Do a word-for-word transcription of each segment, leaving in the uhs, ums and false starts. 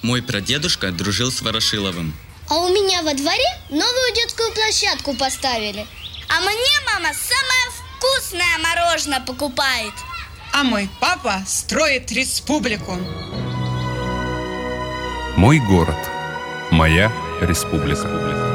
Мой прадедушка дружил с Ворошиловым. А у меня во дворе новую детскую площадку поставили. А мне мама самое вкусное мороженое покупает. А мой папа строит республику. Мой город. Моя республика.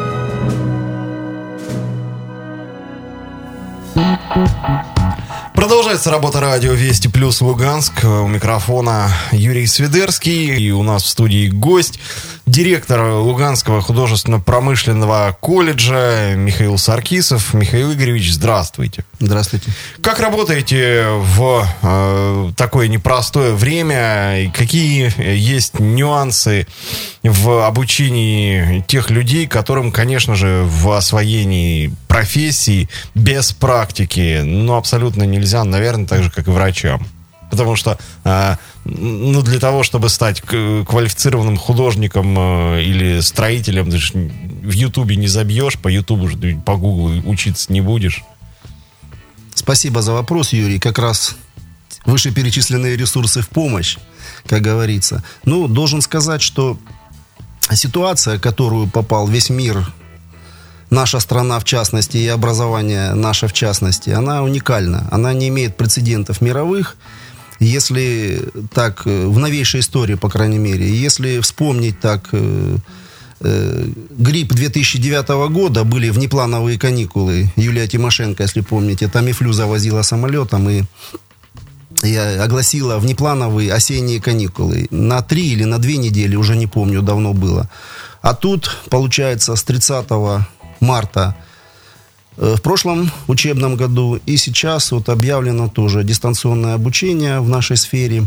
Продолжается работа радио Вести Плюс Луганск. У микрофона Юрий Свидерский. И у нас в студии гость, директор Луганского художественно-промышленного колледжа Михаил Саркисов. Михаил Игоревич, здравствуйте. Здравствуйте. Как работаете в э, такое непростое время? И какие есть нюансы в обучении тех людей, которым, конечно же, в освоении профессии без практики, ну, абсолютно нельзя, наверное, так же, как и врачам. Потому что, э, ну, для того, чтобы стать квалифицированным художником э, или строителем, ты же в Ютубе не забьешь, по Ютубу, по Гуглу учиться не будешь. Спасибо за вопрос, Юрий. Как раз вышеперечисленные ресурсы в помощь, как говорится. Ну, должен сказать, что ситуация, в которую попал весь мир, наша страна в частности, и образование наше в частности, она уникальна. Она не имеет прецедентов мировых. Если так, в новейшей истории, по крайней мере, если вспомнить так, э, э, грипп две тысячи девятого года, были внеплановые каникулы. Юлия Тимошенко, если помните, Тамифлю завозила самолетом и, и огласила внеплановые осенние каникулы. На три или на две недели, уже не помню, давно было. А тут, получается, с тридцатого марта в прошлом учебном году и сейчас вот объявлено тоже дистанционное обучение в нашей сфере,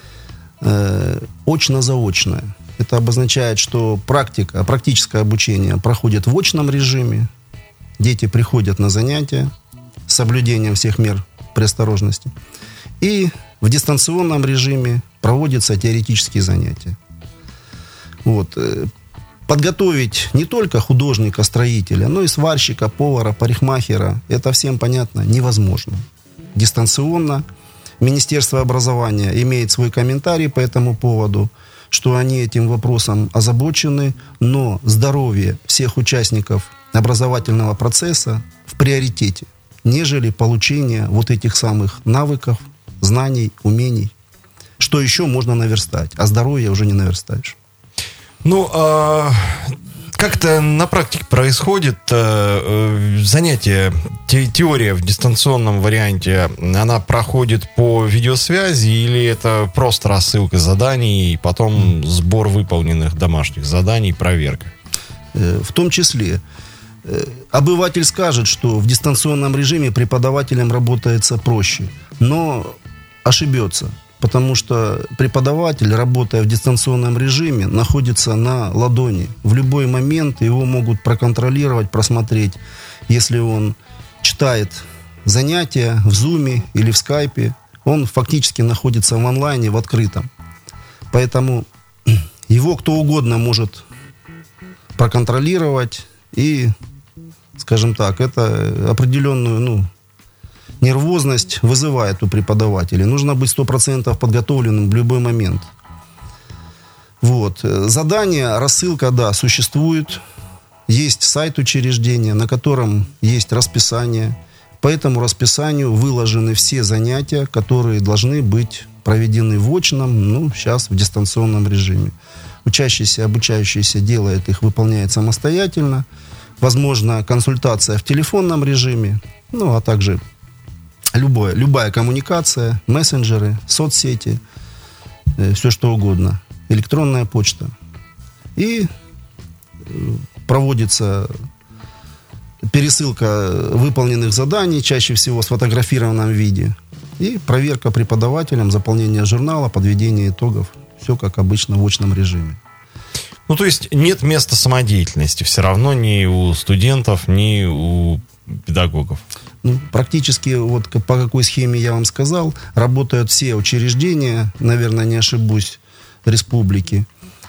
э, очно-заочное. Это обозначает, что практика, практическое обучение проходит в очном режиме. Дети приходят на занятия с соблюдением всех мер предосторожности. И в дистанционном режиме проводятся теоретические занятия. Вот. Подготовить не только художника, строителя, но и сварщика, повара, парикмахера, это всем понятно, невозможно. Дистанционно. Министерство образования имеет свой комментарий по этому поводу, что они этим вопросом озабочены, но здоровье всех участников образовательного процесса в приоритете, нежели получение вот этих самых навыков, знаний, умений. Что еще можно наверстать, а здоровье уже не наверстаешь. Ну, э, как-то на практике происходит э, занятие, те, теория в дистанционном варианте, она проходит по видеосвязи или это просто рассылка заданий и потом сбор выполненных домашних заданий, проверка? В том числе. Обыватель скажет, что в дистанционном режиме преподавателям работается проще, но ошибется. Потому что преподаватель, работая в дистанционном режиме, находится на ладони. В любой момент его могут проконтролировать, просмотреть. Если он читает занятия в Zoom или в Skype, он фактически находится в онлайне, в открытом. Поэтому его кто угодно может проконтролировать. И, скажем так, это определенную, ну, нервозность вызывает у преподавателей. Нужно быть сто процентов подготовленным в любой момент. Вот. Задание, рассылка, да, существует. Есть сайт учреждения, на котором есть расписание. По этому расписанию выложены все занятия, которые должны быть проведены в очном, ну, сейчас в дистанционном режиме. Учащийся, обучающийся делает их, выполняет самостоятельно. Возможно, консультация в телефонном режиме, ну, а также Любое, любая коммуникация, мессенджеры, соцсети, э, все что угодно, электронная почта. И э, проводится пересылка выполненных заданий, чаще всего в сфотографированном виде, и проверка преподавателем, заполнение журнала, подведение итогов. Все как обычно в очном режиме. Ну, то есть нет места самодеятельности все равно ни у студентов, ни у педагогов. Ну, практически вот по какой схеме я вам сказал, работают все учреждения, наверное, не ошибусь, республики.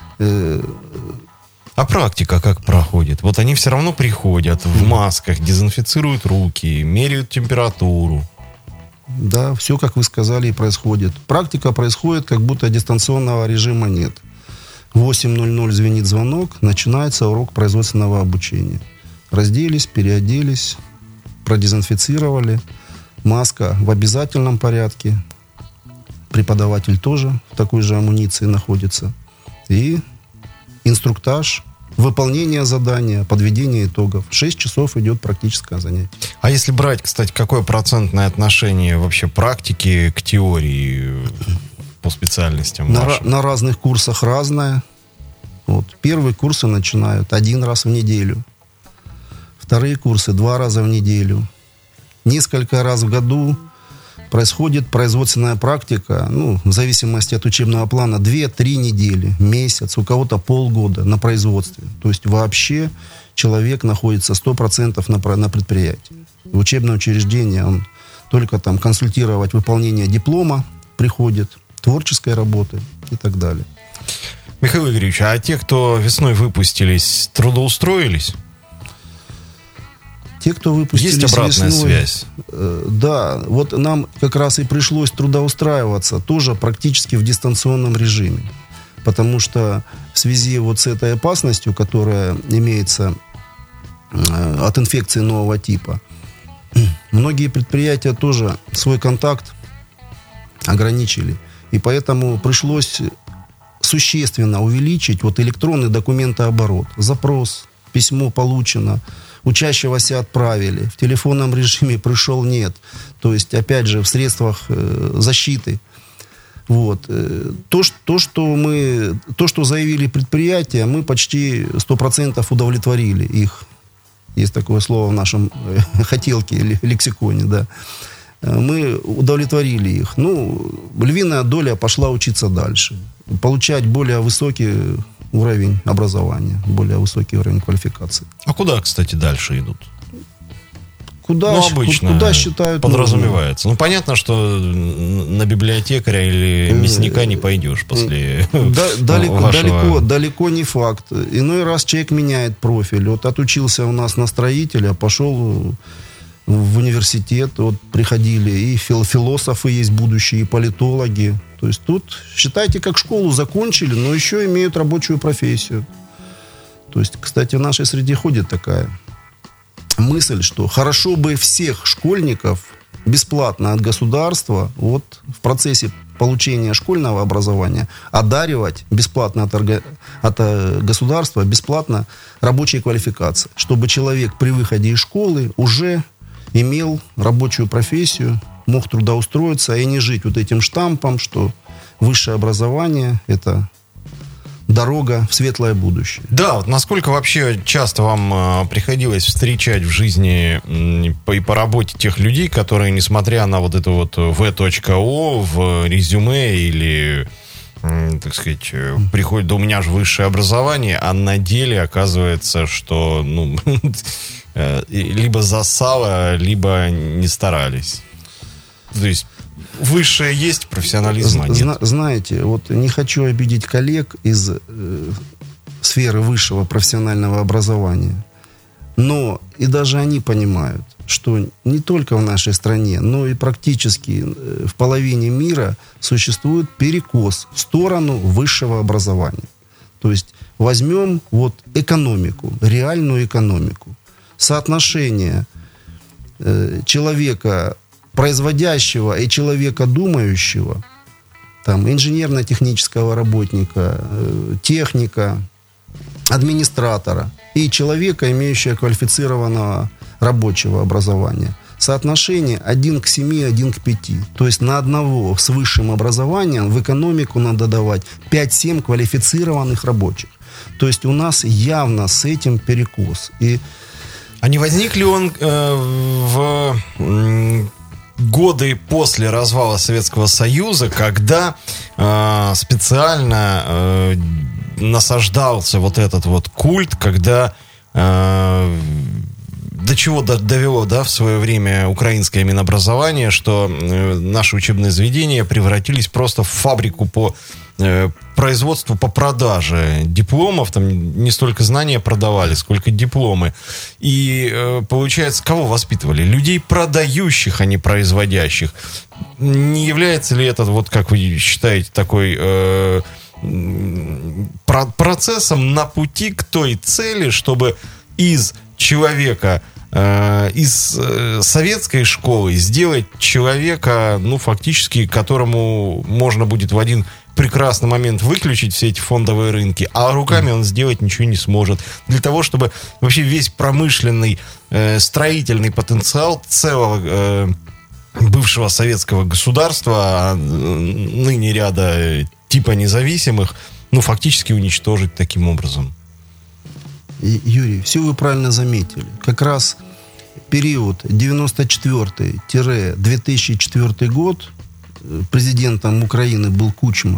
А практика как проходит? Вот они все равно приходят в масках, дезинфицируют руки, меряют температуру. Да, все, как вы сказали, и происходит. Практика происходит, как будто дистанционного режима нет. В восемь ноль ноль звенит звонок, начинается урок производственного обучения. Разделись, переоделись, продезинфицировали. Маска в обязательном порядке. Преподаватель тоже в такой же амуниции находится. И инструктаж, выполнение задания, подведение итогов. Шесть часов идет практическое занятие. А если брать, кстати, какое процентное отношение вообще практики к теории по специальностям На, вашим? на разных курсах разное. Вот. Первые курсы начинают один раз в неделю. Вторые курсы два раза в неделю. Несколько раз в году происходит производственная практика, ну, в зависимости от учебного плана, две-три недели, месяц, у кого-то полгода на производстве. То есть вообще человек находится сто процентов на, на предприятии. В учебное учреждение он только там консультировать выполнение диплома приходит, творческой работы и так далее. Михаил Игоревич, а те, кто весной выпустились, трудоустроились? Те, кто выпустились Есть обратная весной, связь? Э, да, вот нам как раз и пришлось трудоустраиваться тоже практически в дистанционном режиме. Потому что в связи вот с этой опасностью, которая имеется э, от инфекции нового типа, многие предприятия тоже свой контакт ограничили. И поэтому пришлось существенно увеличить вот электронный документооборот. Запрос, письмо получено, учащегося отправили, в телефонном режиме пришел нет. То есть, опять же, в средствах э, защиты. Вот. То, что, то, что мы, то, что заявили предприятия, мы почти сто процентов удовлетворили их. Есть такое слово в нашем э, хотелке или лексиконе, да. Мы удовлетворили их. Ну, львиная доля пошла учиться дальше. Получать более высокий уровень образования, более высокий уровень квалификации. А куда, кстати, дальше идут? Куда, ну, обычно куда считают подразумевается. Ну, понятно, что на библиотекаря или мясника не пойдешь после да, далеко, вашего... далеко, далеко не факт. Иной раз человек меняет профиль. Вот отучился у нас на строителя, пошел в университет, вот приходили и фил- философы есть будущие, и политологи. То есть тут, считайте, как школу закончили, но еще имеют рабочую профессию. То есть, кстати, в нашей среде ходит такая мысль, что хорошо бы всех школьников бесплатно от государства вот в процессе получения школьного образования одаривать бесплатно от, орга... от государства бесплатно рабочей квалификации, чтобы человек при выходе из школы уже имел рабочую профессию, мог трудоустроиться и не жить вот этим штампом, что высшее образование – это дорога в светлое будущее. Да, вот насколько вообще часто вам э, приходилось встречать в жизни э, по, и по работе тех людей, которые, несмотря на вот это вот вэ.о в резюме или, э, так сказать, э, приходит, да у меня же высшее образование, а на деле оказывается, что, ну, э, либо засало, либо не старались. То есть высшее есть, профессионализма нет. Зна- знаете, вот не хочу обидеть коллег из э, сферы высшего профессионального образования, но и даже они понимают, что не только в нашей стране, но и практически э, в половине мира существует перекос в сторону высшего образования. То есть возьмем вот экономику, реальную экономику, соотношение э, человека производящего и человека думающего, там, инженерно-технического работника, э, техника, администратора и человека, имеющего квалифицированного рабочего образования. Соотношение один к семи, один к пяти. То есть на одного с высшим образованием в экономику надо давать пять-семь квалифицированных рабочих. То есть у нас явно с этим перекос. И а не возник ли он э, в... М- годы после развала Советского Союза, когда э, специально э, насаждался вот этот вот культ, когда э, до чего довело, да, в свое время украинское Минобразование, что э, наши учебные заведения превратились просто в фабрику по э, производству, по продаже дипломов. Там не столько знания продавали, сколько дипломы. И э, получается, кого воспитывали? Людей продающих, а не производящих. Не является ли это, вот как вы считаете, такой э, про- процессом на пути к той цели, чтобы из человека, э, из э, советской школы сделать человека, ну, фактически, которому можно будет в один прекрасный момент выключить все эти фондовые рынки, а руками он сделать ничего не сможет. Для того, чтобы вообще весь промышленный, э, строительный потенциал целого э, бывшего советского государства, ныне ряда типа независимых, ну, фактически уничтожить таким образом. И, Юрий, все вы правильно заметили. Как раз период девяносто четвёртый - две тысячи четвёртый год, президентом Украины был Кучма,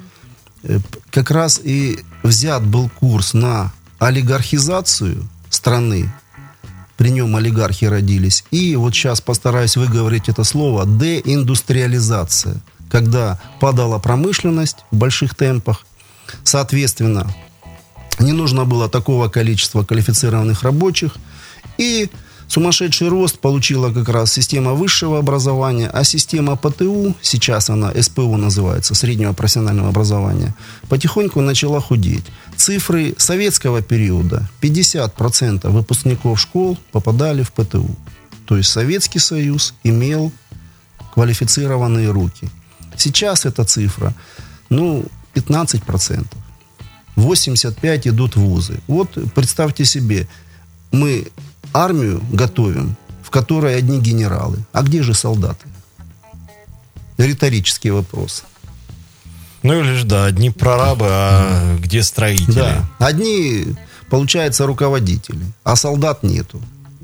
как раз и взят был курс на олигархизацию страны. При нем олигархи родились. И вот сейчас постараюсь выговорить это слово: деиндустриализация. Когда падала промышленность в больших темпах, соответственно, не нужно было такого количества квалифицированных рабочих. И сумасшедший рост получила как раз система высшего образования, а система ПТУ, сейчас она СПУ называется, среднего профессионального образования, потихоньку начала худеть. Цифры советского периода: пятьдесят процентов выпускников школ попадали в ПТУ. То есть Советский Союз имел квалифицированные руки. Сейчас эта цифра, ну, пятнадцать процентов. восемьдесят пять процентов идут в вузы. Вот представьте себе, мы армию готовим, в которой одни генералы. А где же солдаты? Риторический вопрос. Ну, или же, да, одни прорабы, а где строители? Да. Одни, получается, руководители, а солдат нету.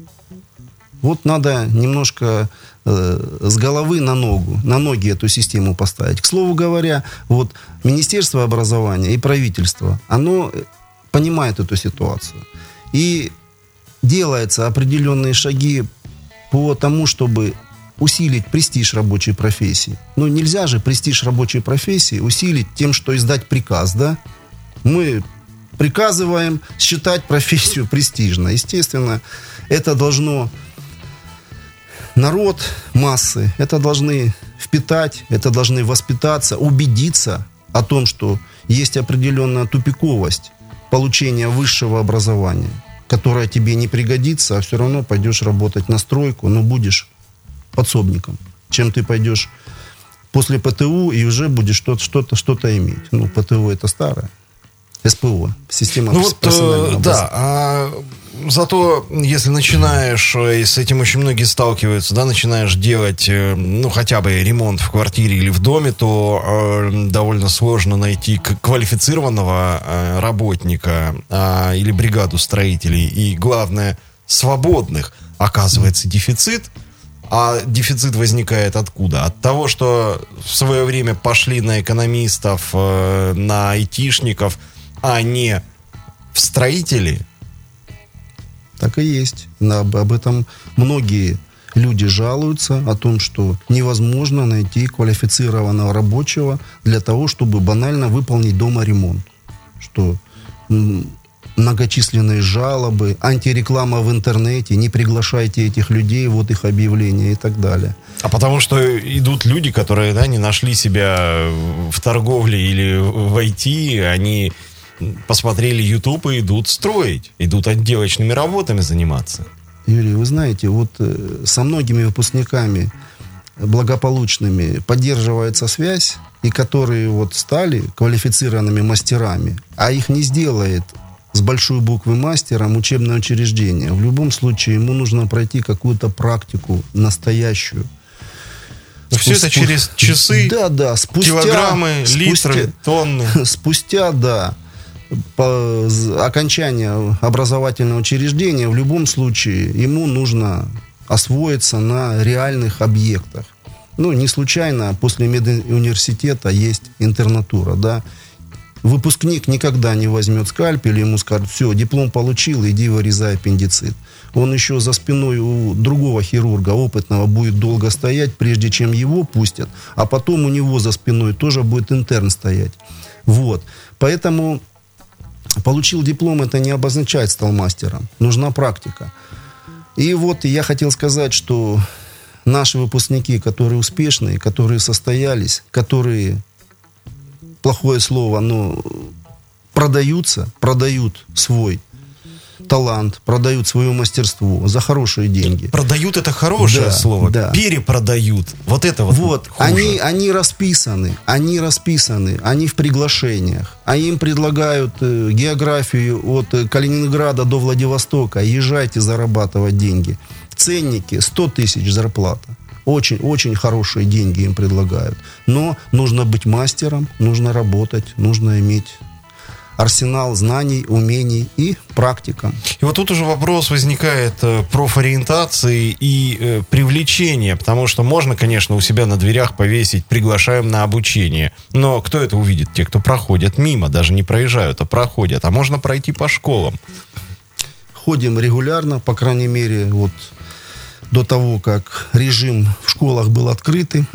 Вот надо немножко э, с головы на ногу, на ноги эту систему поставить. К слову говоря, вот Министерство образования и правительство, оно понимает эту ситуацию. И делаются определенные шаги по тому, чтобы усилить престиж рабочей профессии. Но нельзя же престиж рабочей профессии усилить тем, что издать приказ, да? Мы приказываем считать профессию престижной. Естественно, это должно... Народ, массы, это должны впитать, это должны воспитаться, убедиться о том, что есть определенная тупиковость получения высшего образования, которое тебе не пригодится, а все равно пойдешь работать на стройку, но будешь подсобником, чем ты пойдешь после ПТУ и уже будешь что-то, что-то, что-то иметь. Ну, ПТУ это старое. СПО, система ну, вот, профессионального да, а зато, если начинаешь, и с этим очень многие сталкиваются, да, начинаешь делать, ну, хотя бы ремонт в квартире или в доме, то э, довольно сложно найти квалифицированного э, работника э, или бригаду строителей. И, главное, свободных. Оказывается, дефицит. А дефицит возникает откуда? От того, что в свое время пошли на экономистов, э, на айтишников, а не в строители. Так и есть. Об, об этом многие люди жалуются, о том, что невозможно найти квалифицированного рабочего для того, чтобы банально выполнить дома ремонт. Что м- многочисленные жалобы, антиреклама в интернете, не приглашайте этих людей, вот их объявления и так далее. А потому что идут люди, которые, да, не нашли себя в торговле или в ай ти, они посмотрели YouTube и идут строить, идут отделочными работами заниматься. Юрий, вы знаете, вот со многими выпускниками благополучными поддерживается связь, и которые вот стали квалифицированными мастерами, а их не сделает с большой буквы мастером учебное учреждение. В любом случае ему нужно пройти какую-то практику настоящую. Но все это через часы, да, да, спустя, килограммы, спустя, литры, тонны. Спустя, да, по окончанию образовательного учреждения, в любом случае ему нужно освоиться на реальных объектах. Ну, не случайно после медуниверситета есть интернатура, да. Выпускник никогда не возьмет скальпель, ему скажут: все, диплом получил, иди вырезай аппендицит. Он еще за спиной у другого хирурга опытного будет долго стоять, прежде чем его пустят, а потом у него за спиной тоже будет интерн стоять. Вот. Поэтому получил диплом, это не обозначает стал мастером. Нужна практика. И вот я хотел сказать, что наши выпускники, которые успешные, которые состоялись, которые плохое слово, но продаются, продают свой талант, продают свое мастерство за хорошие деньги. Продают — это хорошее Да, слово. да. Перепродают. Вот это вот, Вот, хуже. они, они расписаны, они расписаны, они в приглашениях, а им предлагают э, географию от э, Калининграда до Владивостока, езжайте зарабатывать деньги. Ценники сто тысяч зарплата. Очень, очень хорошие деньги им предлагают. Но нужно быть мастером, нужно работать, нужно иметь арсенал знаний, умений и практика. И вот тут уже вопрос возникает э, профориентации и э, привлечения, потому что можно, конечно, у себя на дверях повесить «приглашаем на обучение», но кто это увидит? Те, кто проходят мимо, даже не проезжают, а проходят. А можно пройти по школам. Ходим регулярно, по крайней мере, вот до того, как режим в школах был открытый.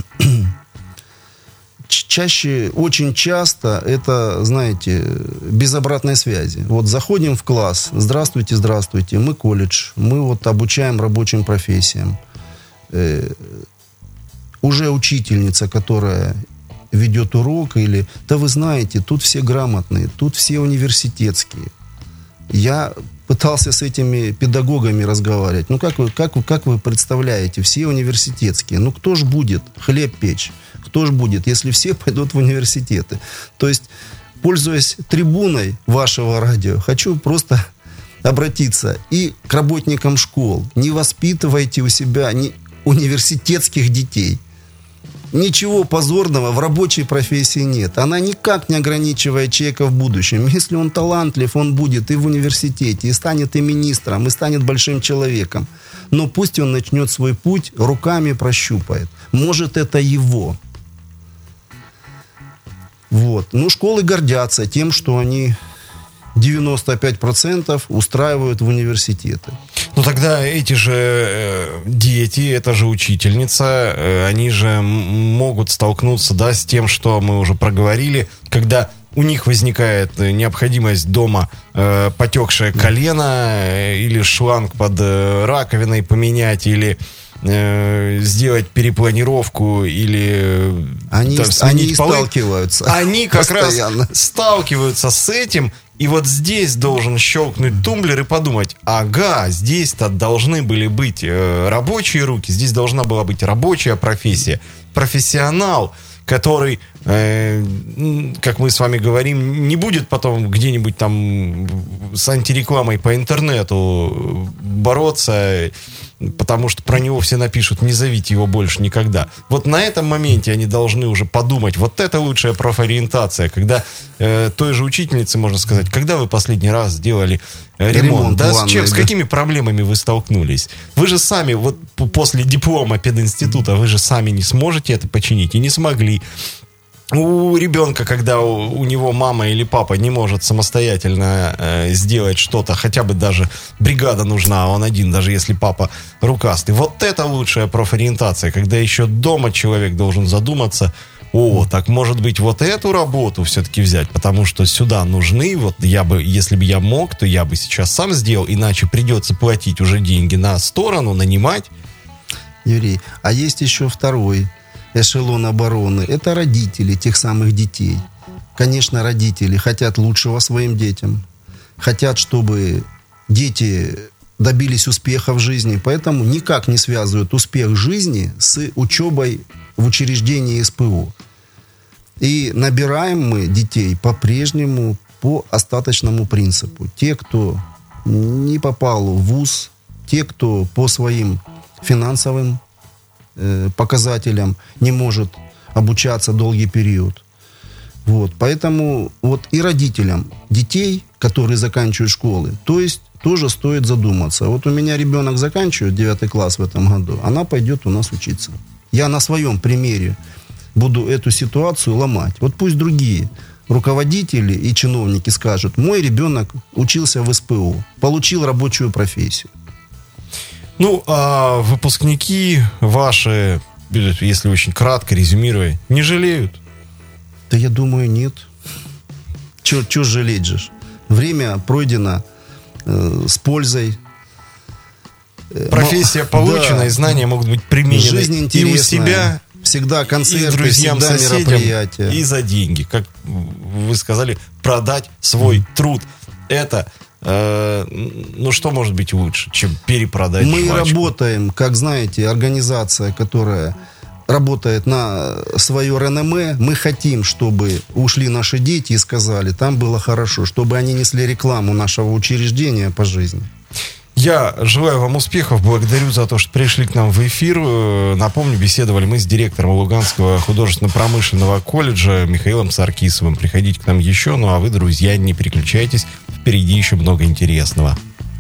Чаще, очень часто это, знаете, без обратной связи. Вот заходим в класс, здравствуйте, здравствуйте, мы колледж, мы вот обучаем рабочим профессиям. Э, уже учительница, которая ведет урок, или, да вы знаете, тут все грамотные, тут все университетские. Я пытался с этими педагогами разговаривать. Ну, как вы, как, вы, как вы представляете, все университетские. Ну, кто ж будет хлеб печь? Кто ж будет, если все пойдут в университеты? То есть, пользуясь трибуной вашего радио, хочу просто обратиться и к работникам школ. Не воспитывайте у себя ни университетских детей. Ничего позорного в рабочей профессии нет. Она никак не ограничивает человека в будущем. Если он талантлив, он будет и в университете, и станет и министром, и станет большим человеком. Но пусть он начнет свой путь, руками прощупает. Может, это его. Вот. Ну, школы гордятся тем, что они девяносто пять процентов устраивают в университеты. Ну тогда эти же э, дети, это же учительница, э, они же м- могут столкнуться, да, с тем, что мы уже проговорили, когда у них возникает необходимость дома э, потекшее колено э, или шланг под э, раковиной поменять, или э, сделать перепланировку, или они, там, они и полы. сталкиваются. Они как постоянно. раз сталкиваются с этим. И вот здесь должен щелкнуть тумблер и подумать: ага, здесь-то должны были быть э, рабочие руки, здесь должна была быть рабочая профессия, профессионал, который, э, как мы с вами говорим, не будет потом где-нибудь там с антирекламой по интернету бороться, потому что про него все напишут: не зовите его больше никогда. Вот на этом моменте они должны уже подумать: вот это лучшая профориентация, когда э, той же учительнице можно сказать: когда вы последний раз сделали э, ремонт, ремонт да, ванной, с, чем, да. с какими проблемами вы столкнулись? Вы же сами, вот после диплома пединститута, вы же сами не сможете это починить и не смогли. У ребенка, когда у, у него мама или папа не может самостоятельно э, сделать что-то, хотя бы даже бригада нужна, а он один, даже если папа рукастый. Вот это лучшая профориентация, когда еще дома человек должен задуматься: о, так может быть вот эту работу все-таки взять, потому что сюда нужны, вот я бы, если бы я мог, то я бы сейчас сам сделал, иначе придется платить уже деньги на сторону, нанимать. Юрий, а есть еще второй эшелон обороны. Это родители тех самых детей. Конечно, родители хотят лучшего своим детям. Хотят, чтобы дети добились успеха в жизни. Поэтому никак не связывают успех жизни с учебой в учреждении СПО. И набираем мы детей по-прежнему по остаточному принципу. Те, кто не попал в вуз, те, кто по своим финансовым показателям не может обучаться долгий период. Вот. Поэтому вот и родителям детей, которые заканчивают школы, то есть тоже стоит задуматься. Вот у меня ребенок заканчивает девятый класс в этом году, она пойдет у нас учиться. Я на своем примере буду эту ситуацию ломать. Вот пусть другие руководители и чиновники скажут: мой ребенок учился в СПО, получил рабочую профессию. Ну, а выпускники ваши, если очень кратко резюмируя, не жалеют? Да я думаю, нет. Чего жалеть же? Время пройдено э, с пользой. Профессия получена, да. и знания могут быть применены Жизнь и у интересная. себя, Всегда И концерты, друзьям, всегда соседям, мероприятия. и за деньги. Как вы сказали, продать свой труд. Это, э, ну что может быть лучше, чем перепродать Мы жвачку? работаем, как знаете, организация, которая работает на свое реноме. Мы хотим, чтобы ушли наши дети и сказали, там было хорошо, чтобы они несли рекламу нашего учреждения по жизни. Я желаю вам успехов, благодарю за то, что пришли к нам в эфир. Э, Напомню, беседовали мы с директором Луганского художественно-промышленного колледжа Михаилом Саркисовым. Приходите к нам еще, ну а вы, друзья, не переключайтесь, впереди еще много интересного.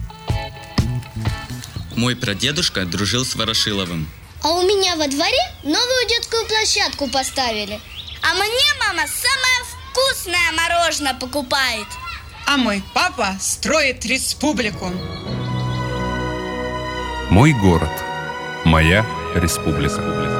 Мой прадедушка дружил с Ворошиловым. А у меня во дворе новую детскую площадку поставили. А мне мама самое вкусное мороженое покупает. А мой папа строит республику. Мой город. Моя республика.